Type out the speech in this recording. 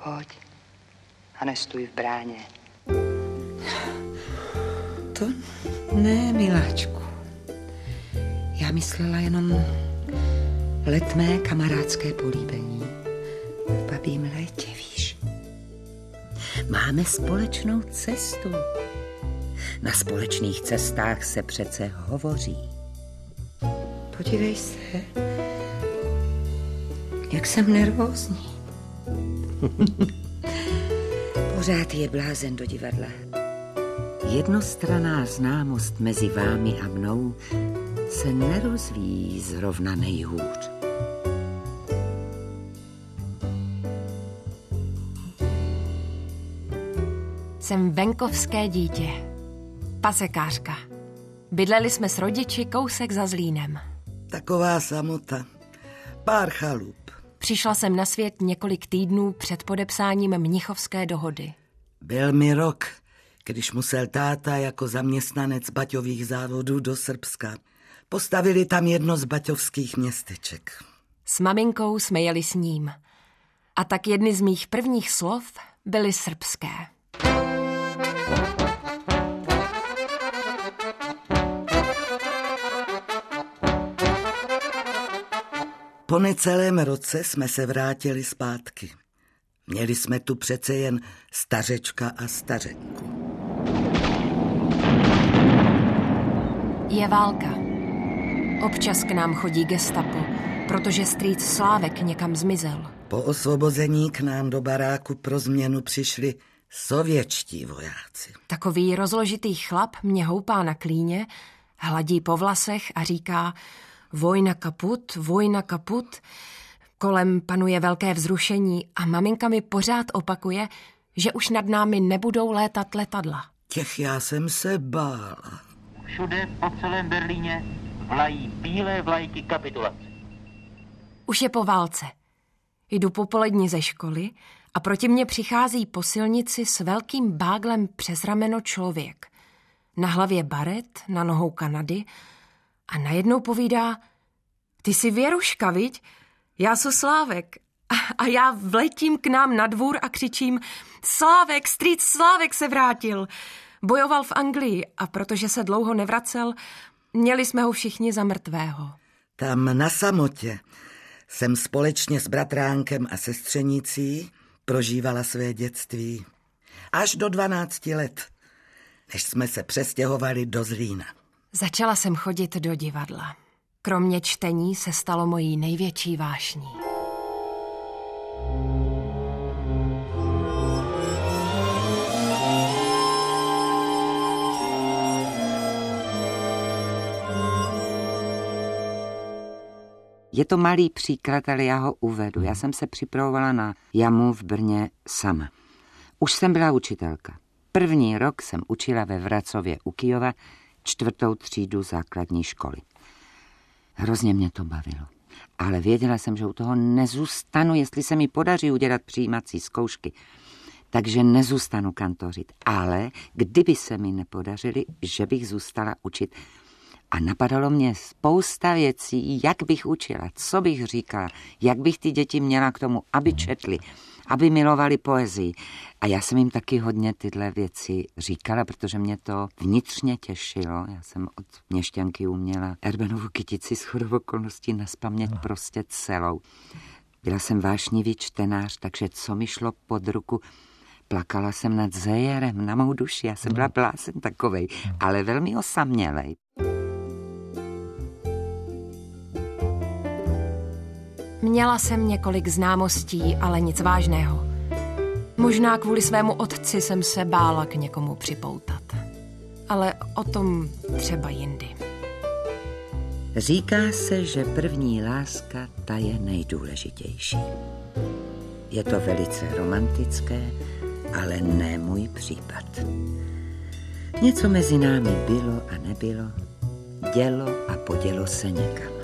Vchoď a nestůj v bráně. To ne, miláčku. Já myslela jenom letmé kamarádské políbení. V babím létě, víš. Máme společnou cestu. Na společných cestách se přece hovoří. Podívej se, jak jsem nervózní. Pořád je blázen do divadla. Jednostranná známost mezi vámi a mnou se nerozvíjí zrovna nejhůř. Jsem venkovské dítě, pasekářka. Bydleli jsme s rodiči kousek za Zlínem. Taková samota, pár chalup. Přišla jsem na svět několik týdnů před podepsáním Mnichovské dohody. Byl mi rok, když musel táta jako zaměstnanec baťových závodů do Srbska. Postavili tam jedno z baťovských městeček. S maminkou jsme jeli s ním. A tak jedny z mých prvních slov byly srbské. Po necelém roce jsme se vrátili zpátky. Měli jsme tu přece jen stařečka a stařenku. Je válka. Občas k nám chodí gestapo, protože strýc Slávek někam zmizel. Po osvobození k nám do baráku pro změnu přišli sovětští vojáci. Takový rozložitý chlap mě houpá na klíně, hladí po vlasech a říká: vojna kaput, vojna kaput. Kolem panuje velké vzrušení a maminka mi pořád opakuje, že už nad námi nebudou létat letadla. Těch já jsem se bála. Všude po celém Berlíně vlají bílé vlajky kapitulace. Už je po válce. Jdu popolední ze školy a proti mně přichází po silnici s velkým báglem přes rameno člověk. Na hlavě baret, na nohou Kanady a najednou povídá: ty jsi Věruška, viď? Já jsem Slávek. A já vletím k nám na dvůr a křičím: Slávek, strýc Slávek se vrátil. Bojoval v Anglii a protože se dlouho nevracel, měli jsme ho všichni za mrtvého. Tam na samotě jsem společně s bratránkem a sestřenicí prožívala své dětství. Až do 12 let, než jsme se přestěhovali do Zlína. Začala jsem chodit do divadla. Kromě čtení se stalo mojí největší vášní. Je to malý příklad, ale já ho uvedu. Já jsem se připravovala na jamu v Brně sama. Už jsem byla učitelka. První rok jsem učila ve Vracově u Kyjova 4. třídu základní školy. Hrozně mě to bavilo. Ale věděla jsem, že u toho nezůstanu, jestli se mi podaří udělat přijímací zkoušky. Takže nezůstanu kantořit. Ale kdyby se mi nepodařily, že bych zůstala učit. A napadalo mě spousta věcí, jak bych učila, co bych říkala, jak bych ty děti měla k tomu, aby četli, aby milovali poezii. A já jsem jim taky hodně tyhle věci říkala, protože mě to vnitřně těšilo. Já jsem od měšťanky uměla Erbenovu kytici shodou okolností nazpaměť prostě celou. Byla jsem vášnivý čtenář, takže co mi šlo pod ruku, plakala jsem nad Zejerem na mou duši. Já jsem byla blázen takovej, ale velmi osamělej. Měla jsem několik známostí, ale nic vážného. Možná kvůli svému otci jsem se bála k někomu připoutat. Ale o tom třeba jindy. Říká se, že první láska, ta je nejdůležitější. Je to velice romantické, ale ne můj případ. Něco mezi námi bylo a nebylo, dělo a podělo se někam.